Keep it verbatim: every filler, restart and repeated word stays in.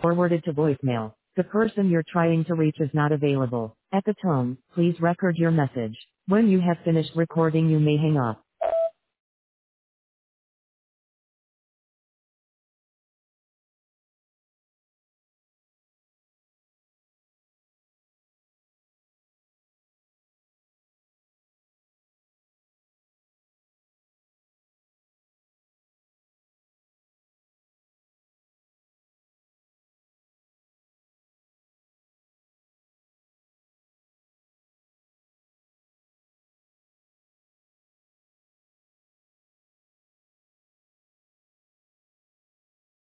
Forwarded to voicemail. The person you're trying to reach is not available. At the tone, please record your message. When you have finished recording, you may hang up.